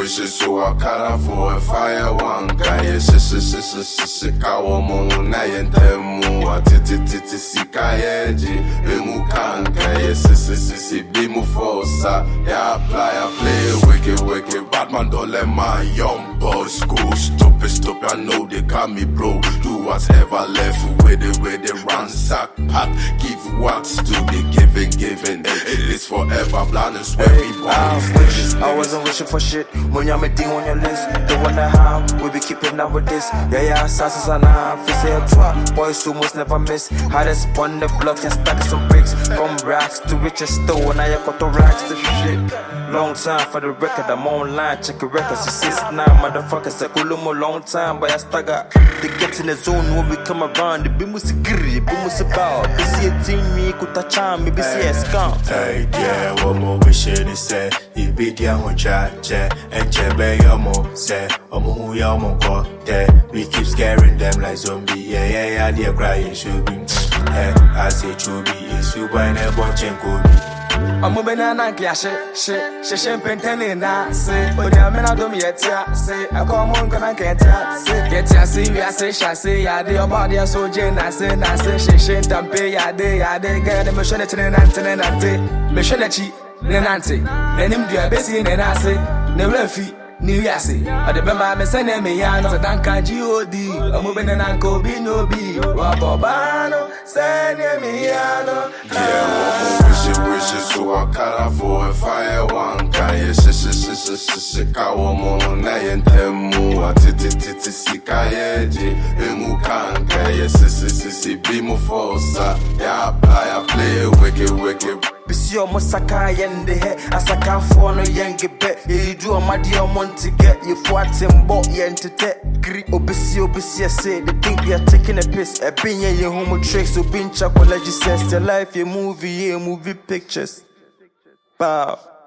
wishes, so I cut for a fire one guy. Sisi kawo mo na yentemu. Titi sikayeji, emu kanka. Sisi be mu forsa. Yeah, I play wicked. Batman don't let my young boys go. Stupid, I know they got me, bro. Do whatever left with it, ransack, pack, give what's to be given. It's forever, blind and swear we born. I wasn't wishing for shit. When you're D on your list, the one that how we be keeping up with this. Yeah, assassins and I feel say a twat. Boys who must never miss. Hardest on the block and stack some bricks. From racks to riches store, now you got the racks to shit. Long time for the record, I'm online, check the records. You 6'9", motherfuckers, I cool them a long time, but I stagger. They get in the zone when we come around. The beam was a gritty, beam was about. They see a team, me, could touch on, maybe see a scam. Hey, yeah, one more wish is say, you be the one chat, and chebe yomo, say, who yomo got there. We keep scaring them like zombie, yeah, they're crying, should be. I say, Chubi, it's you by a bunch and Kobe. I'm moving on and shit, penny na say, but I'm not doing yet, say, I come on, gonna get ya, see, we say, shall say, ya, the body, so Jane, I say, she, tampe, ya, de, get a mission at Nante, mission at Chi, Nenante, and him, dear Bessie, and I say, never feet. New Yassi, I remember me sending me Yano, Danka G.O.D. I'm moving an uncle B no B. Wabobano, sending me Yano. Yeah, wishes, so I cut for a fire one guy. Sisi kawo mo na yentemu. Titi sikayeji, emu kanka. Sisi be mu forsa. Yeah, I play wicked. Bisi omo saka yende he asaka for no yenge bet you do my dear monty get you fight him but yente gri obisi say they think we are taking a piss a bin ye homo tricks so bin chocolate says the life a movie pictures. Bow.